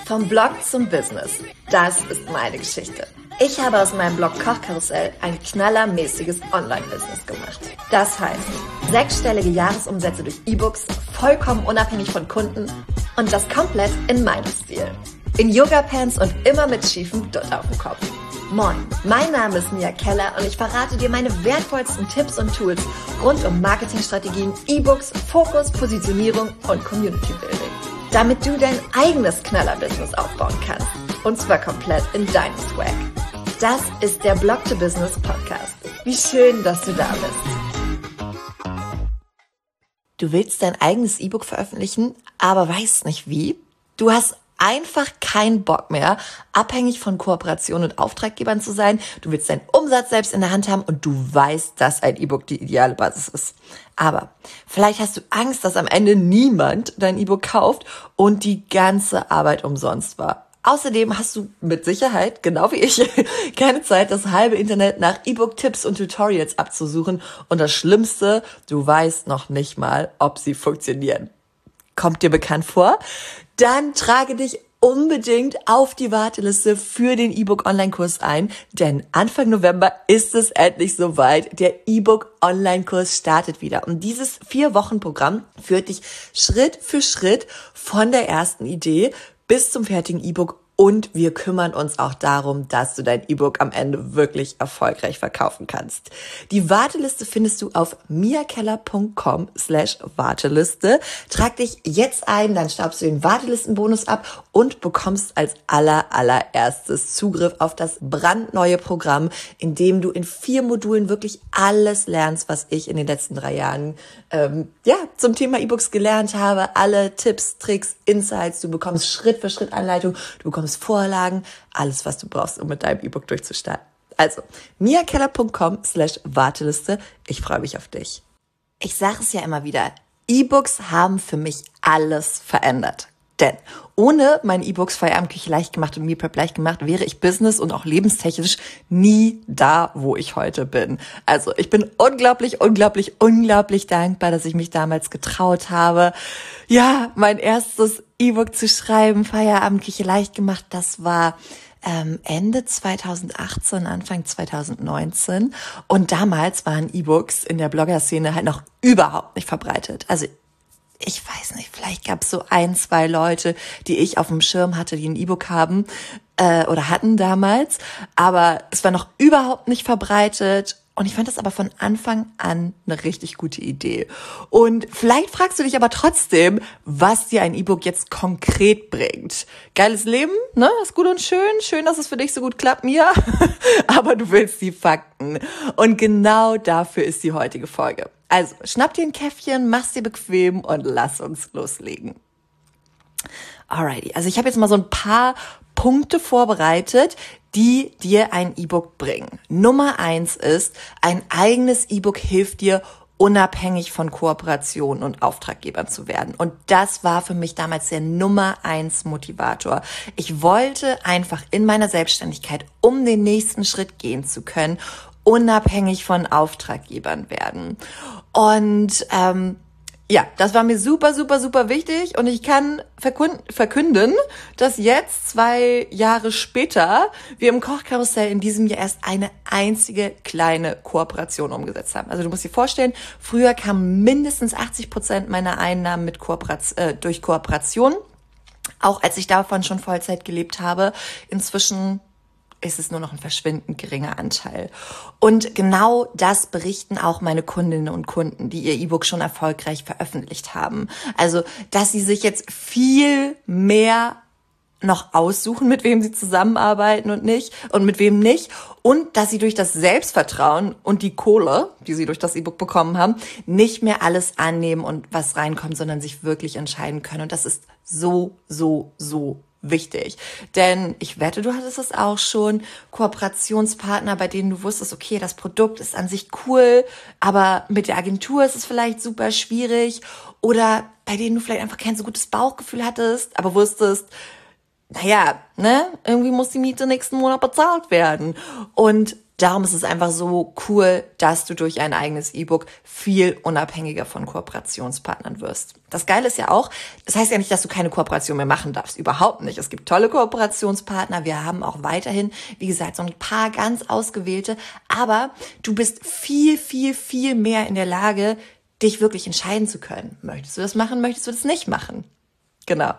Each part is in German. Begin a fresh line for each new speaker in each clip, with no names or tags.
Vom Blog zum Business. Das ist meine Geschichte. Ich habe aus meinem Blog Kochkarussell ein knallermäßiges Online-Business gemacht. Das heißt, 6-stellige Jahresumsätze durch E-Books, vollkommen unabhängig von Kunden und das komplett in meinem Stil. In Yoga-Pants und immer mit schiefem Dutt auf dem Kopf. Moin, mein Name ist Mia Keller und ich verrate dir meine wertvollsten Tipps und Tools rund um Marketingstrategien, E-Books, Fokus, Positionierung und Community Building. Damit du dein eigenes Knaller-Business aufbauen kannst. Und zwar komplett in deinem Swag. Das ist der Blog to Business Podcast. Wie schön, dass du da bist. Du willst dein eigenes E-Book veröffentlichen, aber weißt nicht wie? Du hast einfach keinen Bock mehr, abhängig von Kooperationen und Auftraggebern zu sein. Du willst deinen Umsatz selbst in der Hand haben und du weißt, dass ein E-Book die ideale Basis ist. Aber vielleicht hast du Angst, dass am Ende niemand dein E-Book kauft und die ganze Arbeit umsonst war. Außerdem hast du mit Sicherheit, genau wie ich, keine Zeit, das halbe Internet nach E-Book-Tipps und Tutorials abzusuchen. Und das Schlimmste, du weißt noch nicht mal, ob sie funktionieren. Kommt dir bekannt vor? Dann trage dich unbedingt auf die Warteliste für den E-Book-Online-Kurs ein, denn Anfang November ist es endlich soweit. Der E-Book-Online-Kurs startet wieder und dieses 4-Wochen-Programm führt dich Schritt für Schritt von der ersten Idee bis zum fertigen E-Book und wir kümmern uns auch darum, dass du dein E-Book am Ende wirklich erfolgreich verkaufen kannst. Die Warteliste findest du auf miakeller.com/Warteliste. Trag dich jetzt ein, dann staubst du den Wartelistenbonus ab und bekommst als allererstes Zugriff auf das brandneue Programm, in dem du in 4 Modulen wirklich alles lernst, was ich in den letzten 3 Jahren zum Thema E-Books gelernt habe. Alle Tipps, Tricks, Insights. Du bekommst Schritt für Schritt Anleitung. Du bekommst Vorlagen, alles, was du brauchst, um mit deinem E-Book durchzustarten. Also, miakeller.com/Warteliste. Ich freue mich auf dich. Ich sage es ja immer wieder, E-Books haben für mich alles verändert. Denn ohne meine E-Books Feierabendküche leicht gemacht und Meal Prep leicht gemacht, wäre ich business- und auch lebenstechnisch nie da, wo ich heute bin. Also ich bin unglaublich dankbar, dass ich mich damals getraut habe, ja, mein erstes E-Book zu schreiben, Feierabendküche leicht gemacht. Das war Ende 2018, Anfang 2019. Und damals waren E-Books in der Blogger-Szene halt noch überhaupt nicht verbreitet. Also ich weiß nicht, vielleicht gab es so 1, 2 Leute, die ich auf dem Schirm hatte, die ein E-Book haben oder hatten damals. Aber es war noch überhaupt nicht verbreitet. Und ich fand das aber von Anfang an eine richtig gute Idee. Und vielleicht fragst du dich aber trotzdem, was dir ein E-Book jetzt konkret bringt. Geiles Leben, ne? Ist gut und schön. Schön, dass es für dich so gut klappt, Mia. Aber du willst die Fakten. Und genau dafür ist die heutige Folge. Also, schnapp dir ein Käffchen, mach's dir bequem und lass uns loslegen. Alrighty, also ich habe jetzt mal so ein paar Punkte vorbereitet, die dir ein E-Book bringen. Nummer 1 ist, ein eigenes E-Book hilft dir, unabhängig von Kooperationen und Auftraggebern zu werden. Und das war für mich damals der Nummer 1 Motivator. Ich wollte einfach in meiner Selbstständigkeit, um den nächsten Schritt gehen zu können, unabhängig von Auftraggebern werden. Und das war mir super wichtig und ich kann verkünden, dass jetzt 2 Jahre später wir im Kochkarussell in diesem Jahr erst eine einzige kleine Kooperation umgesetzt haben. Also du musst dir vorstellen, früher kamen mindestens 80% meiner Einnahmen durch Kooperation, auch als ich davon schon Vollzeit gelebt habe. Inzwischen ist es nur noch ein verschwindend geringer Anteil. Und genau das berichten auch meine Kundinnen und Kunden, die ihr E-Book schon erfolgreich veröffentlicht haben. Also, dass sie sich jetzt viel mehr noch aussuchen, mit wem sie zusammenarbeiten und mit wem nicht. Und dass sie durch das Selbstvertrauen und die Kohle, die sie durch das E-Book bekommen haben, nicht mehr alles annehmen und was reinkommt, sondern sich wirklich entscheiden können. Und das ist so wichtig. Denn ich wette, du hattest es auch schon, Kooperationspartner, bei denen du wusstest, okay, das Produkt ist an sich cool, aber mit der Agentur ist es vielleicht super schwierig. Oder bei denen du vielleicht einfach kein so gutes Bauchgefühl hattest, aber wusstest, naja, irgendwie muss die Miete nächsten Monat bezahlt werden. Und Darum ist es einfach so cool, dass du durch ein eigenes E-Book viel unabhängiger von Kooperationspartnern wirst. Das Geile ist ja auch, das heißt ja nicht, dass du keine Kooperation mehr machen darfst. Überhaupt nicht. Es gibt tolle Kooperationspartner. Wir haben auch weiterhin, wie gesagt, so ein paar ganz ausgewählte. Aber du bist viel, viel, viel mehr in der Lage, dich wirklich entscheiden zu können. Möchtest du das machen? Möchtest du das nicht machen? Genau.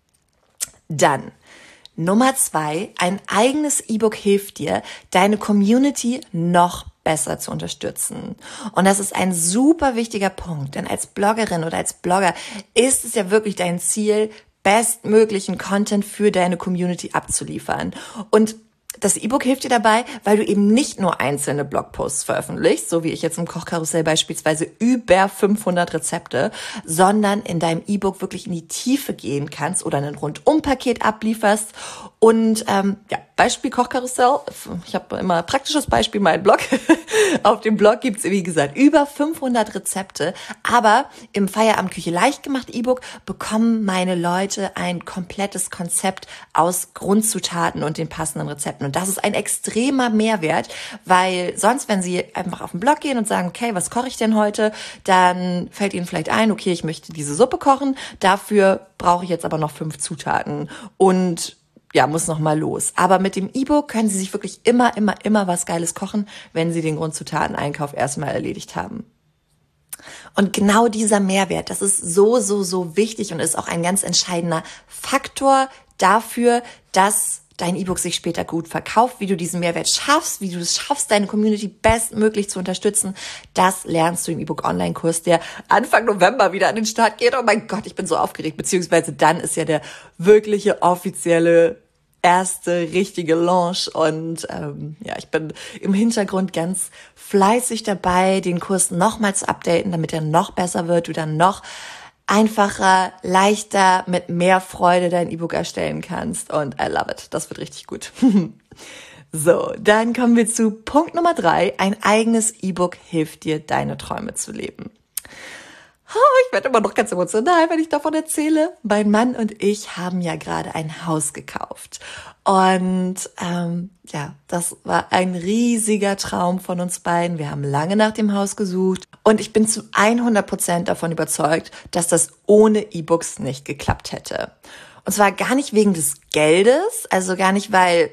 Dann Nummer 2, ein eigenes E-Book hilft dir, deine Community noch besser zu unterstützen. Und das ist ein super wichtiger Punkt, denn als Bloggerin oder als Blogger ist es ja wirklich dein Ziel, bestmöglichen Content für deine Community abzuliefern. Und das E-Book hilft dir dabei, weil du eben nicht nur einzelne Blogposts veröffentlichst, so wie ich jetzt im Kochkarussell beispielsweise über 500 Rezepte, sondern in deinem E-Book wirklich in die Tiefe gehen kannst oder ein Rundum-Paket ablieferst. Und Beispiel Kochkarussell, ich habe immer praktisches Beispiel, mein Blog. Auf dem Blog gibt's wie gesagt, über 500 Rezepte, aber im Feierabendküche leicht gemacht E-Book bekommen meine Leute ein komplettes Konzept aus Grundzutaten und den passenden Rezepten. Und das ist ein extremer Mehrwert, weil sonst, wenn sie einfach auf den Blog gehen und sagen, okay, was koche ich denn heute, dann fällt ihnen vielleicht ein, okay, ich möchte diese Suppe kochen, dafür brauche ich jetzt aber noch 5 Zutaten und muss noch mal los. Aber mit dem E-Book können Sie sich wirklich immer was Geiles kochen, wenn Sie den Grundzutateneinkauf erstmal erledigt haben. Und genau dieser Mehrwert, das ist so wichtig und ist auch ein ganz entscheidender Faktor dafür, dass dein E-Book sich später gut verkauft, wie du diesen Mehrwert schaffst, wie du es schaffst, deine Community bestmöglich zu unterstützen. Das lernst du im E-Book Online-Kurs, der Anfang November wieder an den Start geht. Oh mein Gott, ich bin so aufgeregt, beziehungsweise dann ist ja der wirkliche offizielle erste richtige Launch und ich bin im Hintergrund ganz fleißig dabei, den Kurs nochmal zu updaten, damit er noch besser wird, du dann noch einfacher, leichter, mit mehr Freude dein E-Book erstellen kannst und I love it. Das wird richtig gut. So, dann kommen wir zu Punkt Nummer 3. Ein eigenes E-Book hilft dir, deine Träume zu leben. Ich werde immer noch ganz emotional, wenn ich davon erzähle. Mein Mann und ich haben ja gerade ein Haus gekauft. Und das war ein riesiger Traum von uns beiden. Wir haben lange nach dem Haus gesucht. Und ich bin zu 100% davon überzeugt, dass das ohne E-Books nicht geklappt hätte. Und zwar gar nicht wegen des Geldes, also gar nicht, weil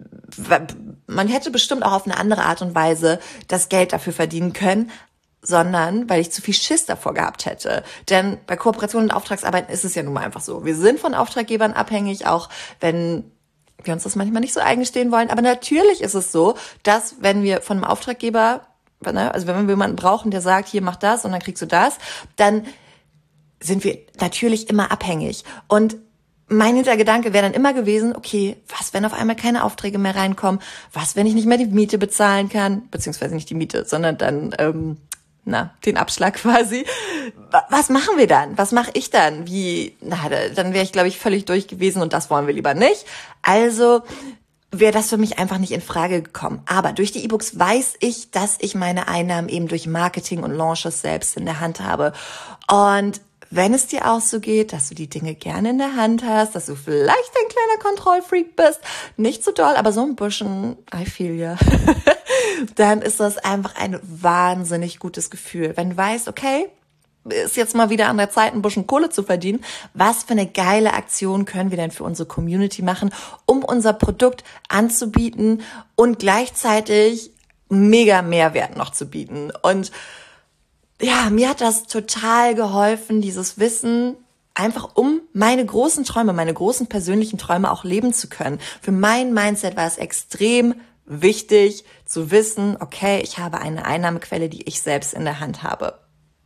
man hätte bestimmt auch auf eine andere Art und Weise das Geld dafür verdienen können, sondern weil ich zu viel Schiss davor gehabt hätte. Denn bei Kooperationen und Auftragsarbeiten ist es ja nun mal einfach so. Wir sind von Auftraggebern abhängig, auch wenn wir uns das manchmal nicht so eingestehen wollen. Aber natürlich ist es so, dass wenn wir von einem Auftraggeber, also wenn wir jemanden brauchen, der sagt, hier mach das und dann kriegst du das, dann sind wir natürlich immer abhängig. Und mein Hintergedanke wäre dann immer gewesen, okay, was, wenn auf einmal keine Aufträge mehr reinkommen? Was, wenn ich nicht mehr die Miete bezahlen kann? Beziehungsweise nicht die Miete, sondern dann den Abschlag quasi. Was machen wir dann? Was mache ich dann? Dann wäre ich, glaube ich, völlig durch gewesen und das wollen wir lieber nicht. Also wäre das für mich einfach nicht in Frage gekommen. Aber durch die E-Books weiß ich, dass ich meine Einnahmen eben durch Marketing und Launches selbst in der Hand habe. Und wenn es dir auch so geht, dass du die Dinge gerne in der Hand hast, dass du vielleicht ein kleiner Kontrollfreak bist, nicht so doll, aber so ein bisschen, I feel ya, dann ist das einfach ein wahnsinnig gutes Gefühl. Wenn du weißt, okay, ist jetzt mal wieder an der Zeit, ein bisschen Kohle zu verdienen. Was für eine geile Aktion können wir denn für unsere Community machen, um unser Produkt anzubieten und gleichzeitig mega Mehrwert noch zu bieten. Und ja, mir hat das total geholfen, dieses Wissen, einfach um meine großen Träume, meine großen persönlichen Träume auch leben zu können. Für mein Mindset war es extrem wichtig zu wissen, okay, ich habe eine Einnahmequelle, die ich selbst in der Hand habe.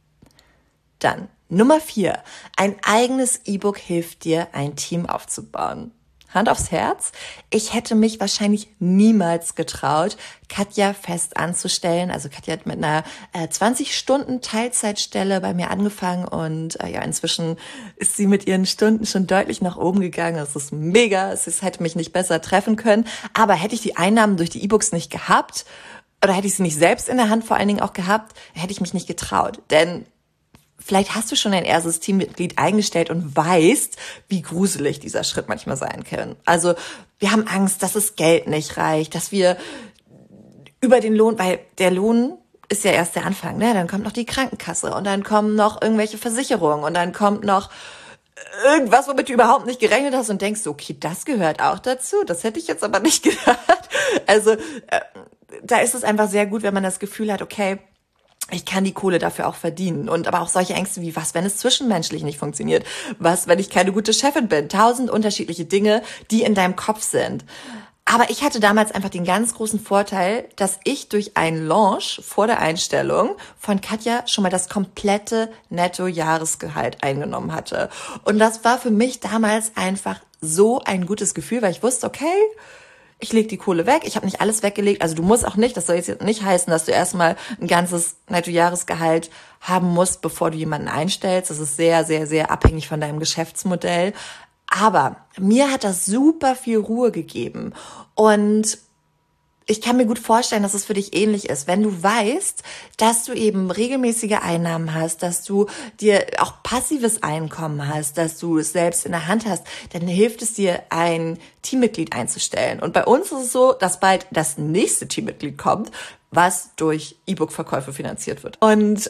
Dann Nummer 4. Ein eigenes E-Book hilft dir, ein Team aufzubauen. Hand aufs Herz, ich hätte mich wahrscheinlich niemals getraut, Katja fest anzustellen. Also Katja hat mit einer 20-Stunden-Teilzeitstelle bei mir angefangen und inzwischen ist sie mit ihren Stunden schon deutlich nach oben gegangen. Das ist mega, es hätte mich nicht besser treffen können. Aber hätte ich die Einnahmen durch die E-Books nicht gehabt oder hätte ich sie nicht selbst in der Hand vor allen Dingen auch gehabt, hätte ich mich nicht getraut. Denn vielleicht hast du schon ein erstes Teammitglied eingestellt und weißt, wie gruselig dieser Schritt manchmal sein kann. Also wir haben Angst, dass das Geld nicht reicht, dass wir über den Lohn, weil der Lohn ist ja erst der Anfang, ne? Dann kommt noch die Krankenkasse und dann kommen noch irgendwelche Versicherungen und dann kommt noch irgendwas, womit du überhaupt nicht gerechnet hast und denkst, okay, das gehört auch dazu. Das hätte ich jetzt aber nicht gedacht. Also da ist es einfach sehr gut, wenn man das Gefühl hat, okay, ich kann die Kohle dafür auch verdienen. Und aber auch solche Ängste wie, was, wenn es zwischenmenschlich nicht funktioniert? Was, wenn ich keine gute Chefin bin? 1000 unterschiedliche Dinge, die in deinem Kopf sind. Aber ich hatte damals einfach den ganz großen Vorteil, dass ich durch einen Launch vor der Einstellung von Katja schon mal das komplette Netto-Jahresgehalt eingenommen hatte. Und das war für mich damals einfach so ein gutes Gefühl, weil ich wusste, okay, ich lege die Kohle weg, ich habe nicht alles weggelegt, also du musst auch nicht, das soll jetzt nicht heißen, dass du erstmal ein ganzes Nettojahresgehalt haben musst, bevor du jemanden einstellst. Das ist sehr, sehr, sehr abhängig von deinem Geschäftsmodell. Aber mir hat das super viel Ruhe gegeben und ich kann mir gut vorstellen, dass es für dich ähnlich ist. Wenn du weißt, dass du eben regelmäßige Einnahmen hast, dass du dir auch passives Einkommen hast, dass du es selbst in der Hand hast, dann hilft es dir, ein Teammitglied einzustellen. Und bei uns ist es so, dass bald das nächste Teammitglied kommt, was durch E-Book-Verkäufe finanziert wird. Und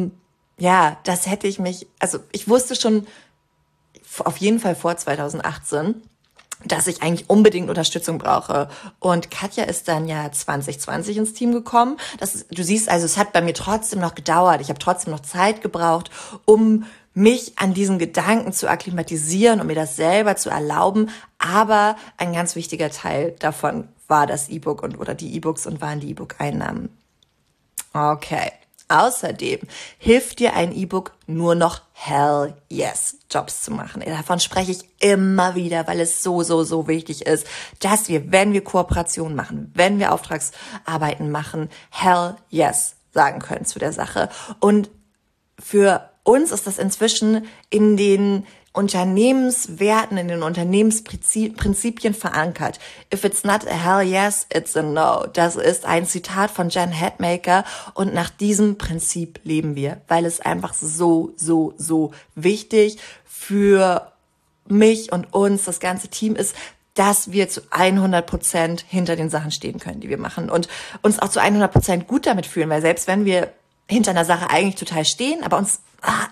das hätte ich wusste schon auf jeden Fall vor 2018, dass ich eigentlich unbedingt Unterstützung brauche. Und Katja ist dann ja 2020 ins Team gekommen. Du siehst, also es hat bei mir trotzdem noch gedauert. Ich habe trotzdem noch Zeit gebraucht, um mich an diesen Gedanken zu akklimatisieren und mir das selber zu erlauben. Aber ein ganz wichtiger Teil davon war das E-Book oder die E-Books und waren die E-Book-Einnahmen. Okay. Außerdem hilft dir ein E-Book nur noch hell yes Jobs zu machen. Davon spreche ich immer wieder, weil es so, so, so wichtig ist, dass wir, wenn wir Kooperationen machen, wenn wir Auftragsarbeiten machen, hell yes sagen können zu der Sache. Und für uns ist das inzwischen in den Unternehmenswerten, in den Unternehmensprinzipien verankert. If it's not a hell yes, it's a no. Das ist ein Zitat von Jen Hatmaker und nach diesem Prinzip leben wir, weil es einfach so, so, so wichtig für mich und uns, das ganze Team ist, dass wir zu 100% hinter den Sachen stehen können, die wir machen und uns auch zu 100% gut damit fühlen, weil selbst wenn wir hinter einer Sache eigentlich total stehen, aber uns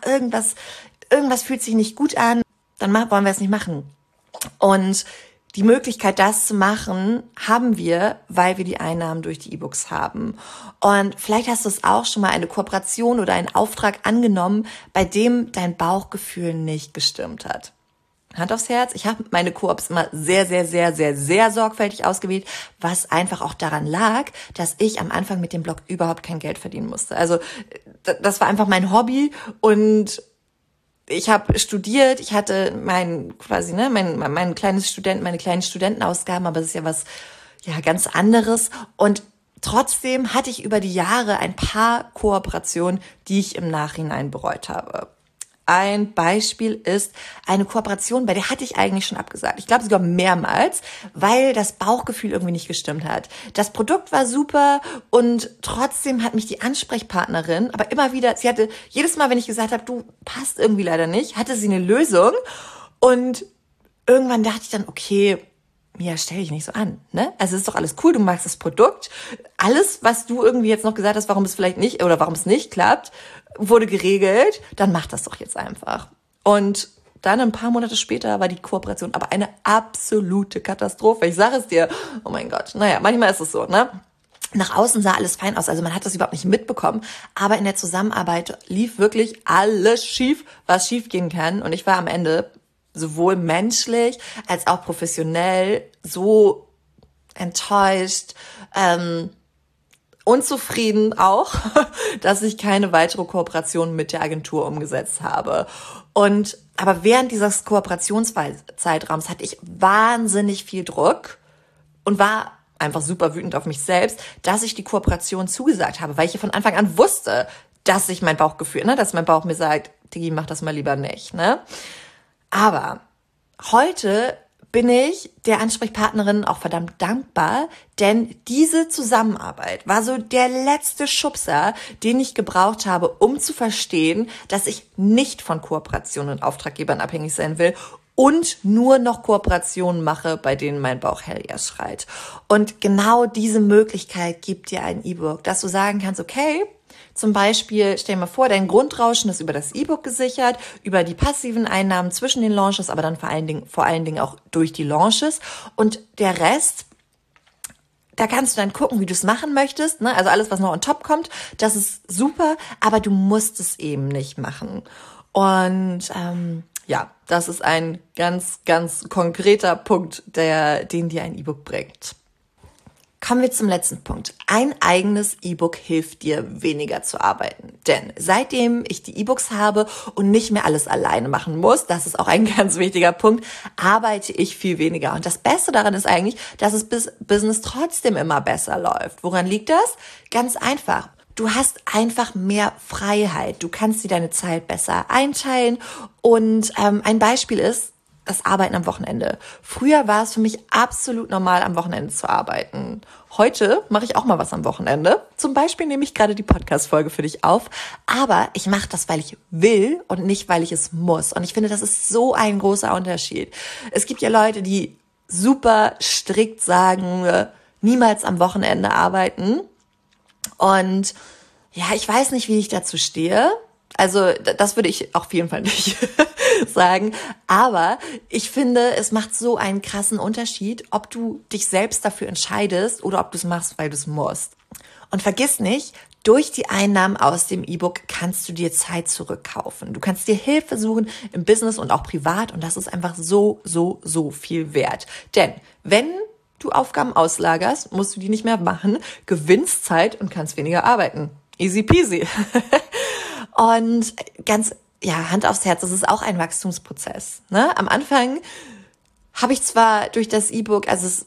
irgendwas fühlt sich nicht gut an, dann wollen wir es nicht machen. Und die Möglichkeit, das zu machen, haben wir, weil wir die Einnahmen durch die E-Books haben. Und vielleicht hast du es auch schon mal eine Kooperation oder einen Auftrag angenommen, bei dem dein Bauchgefühl nicht gestimmt hat. Hand aufs Herz, ich habe meine Koops immer sehr, sehr, sehr, sehr, sehr sorgfältig ausgewählt, was einfach auch daran lag, dass ich am Anfang mit dem Blog überhaupt kein Geld verdienen musste. Also das war einfach mein Hobby und ich habe studiert, ich hatte meine kleinen Studentenausgaben, aber das ist ja was ganz anderes. Und trotzdem hatte ich über die Jahre ein paar Kooperationen, die ich im Nachhinein bereut habe. Ein Beispiel ist eine Kooperation, bei der hatte ich eigentlich schon abgesagt. Ich glaube sogar mehrmals, weil das Bauchgefühl irgendwie nicht gestimmt hat. Das Produkt war super und trotzdem hat mich die Ansprechpartnerin, aber immer wieder, sie hatte jedes Mal, wenn ich gesagt habe, du passt irgendwie leider nicht, hatte sie eine Lösung und irgendwann dachte ich dann, okay, Mia, stell dich nicht so an, ne? Also es ist doch alles cool, du magst das Produkt. Alles, was du irgendwie jetzt noch gesagt hast, warum es vielleicht nicht oder warum es nicht klappt, wurde geregelt, dann mach das doch jetzt einfach. Und dann ein paar Monate später war die Kooperation aber eine absolute Katastrophe. Ich sage es dir, oh mein Gott. Naja, manchmal ist es so, ne? Nach außen sah alles fein aus, also man hat das überhaupt nicht mitbekommen, aber in der Zusammenarbeit lief wirklich alles schief, was schief gehen kann. Und ich war am Ende sowohl menschlich als auch professionell so enttäuscht, unzufrieden auch, dass ich keine weitere Kooperation mit der Agentur umgesetzt habe. Aber während dieses Kooperationszeitraums hatte ich wahnsinnig viel Druck und war einfach super wütend auf mich selbst, dass ich die Kooperation zugesagt habe, weil ich ja von Anfang an wusste, dass ich mein Bauchgefühl, dass mein Bauch mir sagt, Digi, mach das mal lieber nicht, ne? Aber heute bin ich der Ansprechpartnerin auch verdammt dankbar, denn diese Zusammenarbeit war so der letzte Schubser, den ich gebraucht habe, um zu verstehen, dass ich nicht von Kooperationen und Auftraggebern abhängig sein will und nur noch Kooperationen mache, bei denen mein Bauch hell yes schreit. Und genau diese Möglichkeit gibt dir ein E-Book, dass du sagen kannst, okay, zum Beispiel, stell dir mal vor, dein Grundrauschen ist über das E-Book gesichert, über die passiven Einnahmen zwischen den Launches, aber dann vor allen Dingen auch durch die Launches. Und der Rest, da kannst du dann gucken, wie du es machen möchtest. Ne? Also alles, was noch on top kommt, das ist super, aber du musst es eben nicht machen. Und ja, das ist ein ganz, ganz konkreter Punkt, den dir ein E-Book bringt. Kommen wir zum letzten Punkt. Ein eigenes E-Book hilft dir, weniger zu arbeiten. Denn seitdem ich die E-Books habe und nicht mehr alles alleine machen muss, das ist auch ein ganz wichtiger Punkt, arbeite ich viel weniger. Und das Beste daran ist eigentlich, dass das Business trotzdem immer besser läuft. Woran liegt das? Ganz einfach. Du hast einfach mehr Freiheit. Du kannst dir deine Zeit besser einteilen. Und ein Beispiel ist das Arbeiten am Wochenende. Früher war es für mich absolut normal, am Wochenende zu arbeiten. Heute mache ich auch mal was am Wochenende. Zum Beispiel nehme ich gerade die Podcast-Folge für dich auf. Aber ich mache das, weil ich will und nicht, weil ich es muss. Und ich finde, das ist so ein großer Unterschied. Es gibt ja Leute, die super strikt sagen, niemals am Wochenende arbeiten. Und ja, ich weiß nicht, wie ich dazu stehe. Also das würde ich auf jeden Fall nicht sagen. Aber ich finde, es macht so einen krassen Unterschied, ob du dich selbst dafür entscheidest oder ob du es machst, weil du es musst. Und vergiss nicht, durch die Einnahmen aus dem E-Book kannst du dir Zeit zurückkaufen. Du kannst dir Hilfe suchen im Business und auch privat. Und das ist einfach so, so, so viel wert. Denn wenn du Aufgaben auslagerst, musst du die nicht mehr machen, gewinnst Zeit und kannst weniger arbeiten. Easy peasy. Und Hand aufs Herz, das ist auch ein Wachstumsprozess. Ne? Am Anfang habe ich zwar durch das E-Book,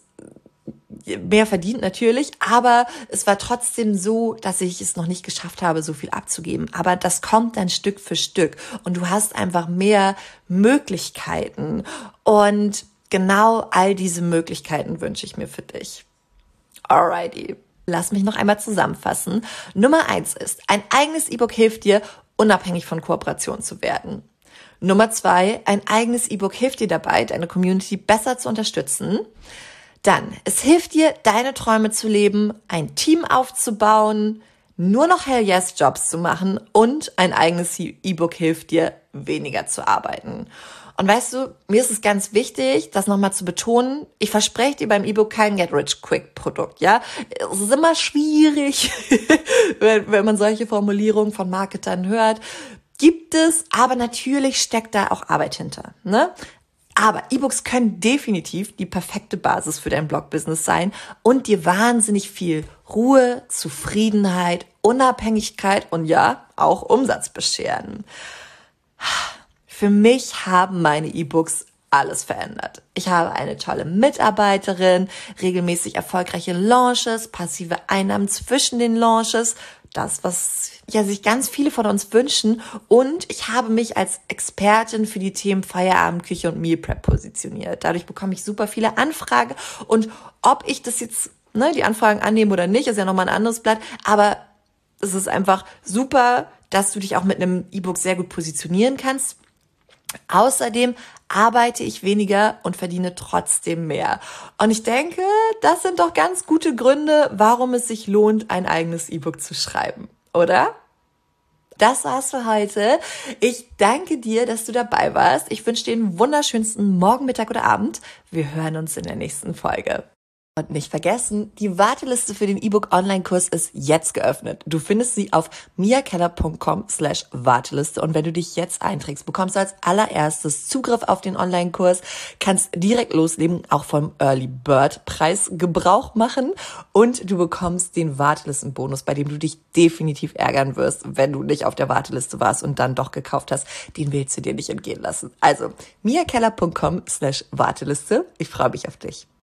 mehr verdient natürlich, aber es war trotzdem so, dass ich es noch nicht geschafft habe, so viel abzugeben. Aber das kommt dann Stück für Stück und du hast einfach mehr Möglichkeiten. Und genau all diese Möglichkeiten wünsche ich mir für dich. Alrighty. Lass mich noch einmal zusammenfassen. Nummer 1 ist, ein eigenes E-Book hilft dir, unabhängig von Kooperation zu werden. Nummer 2, ein eigenes E-Book hilft dir dabei, deine Community besser zu unterstützen. Dann, es hilft dir, deine Träume zu leben, ein Team aufzubauen, nur noch Hell-Yes-Jobs zu machen und ein eigenes E-Book hilft dir, weniger zu arbeiten. Und weißt du, mir ist es ganz wichtig, das nochmal zu betonen. Ich verspreche dir beim E-Book kein Get-Rich-Quick-Produkt, ja. Es ist immer schwierig, wenn man solche Formulierungen von Marketern hört. Gibt es, aber natürlich steckt da auch Arbeit hinter, ne? Aber E-Books können definitiv die perfekte Basis für dein Blog-Business sein und dir wahnsinnig viel Ruhe, Zufriedenheit, Unabhängigkeit und ja, auch Umsatz bescheren. Für mich haben meine E-Books alles verändert. Ich habe eine tolle Mitarbeiterin, regelmäßig erfolgreiche Launches, passive Einnahmen zwischen den Launches, das, was ja sich ganz viele von uns wünschen. Und ich habe mich als Expertin für die Themen Feierabendküche und Meal Prep positioniert. Dadurch bekomme ich super viele Anfragen. Und ob ich das jetzt, die Anfragen annehme oder nicht, ist ja nochmal ein anderes Blatt. Aber es ist einfach super, dass du dich auch mit einem E-Book sehr gut positionieren kannst. Außerdem arbeite ich weniger und verdiene trotzdem mehr. Und ich denke, das sind doch ganz gute Gründe, warum es sich lohnt, ein eigenes E-Book zu schreiben, oder? Das war's für heute. Ich danke dir, dass du dabei warst. Ich wünsche dir den wunderschönsten Morgen, Mittag oder Abend. Wir hören uns in der nächsten Folge. Und nicht vergessen, die Warteliste für den E-Book-Online-Kurs ist jetzt geöffnet. Du findest sie auf miakeller.com/Warteliste. Und wenn du dich jetzt einträgst, bekommst du als allererstes Zugriff auf den Online-Kurs, kannst direkt loslegen, auch vom Early Bird Preis Gebrauch machen und du bekommst den Wartelistenbonus, bei dem du dich definitiv ärgern wirst, wenn du nicht auf der Warteliste warst und dann doch gekauft hast. Den willst du dir nicht entgehen lassen. Also miakeller.com/Warteliste. Ich freue mich auf dich.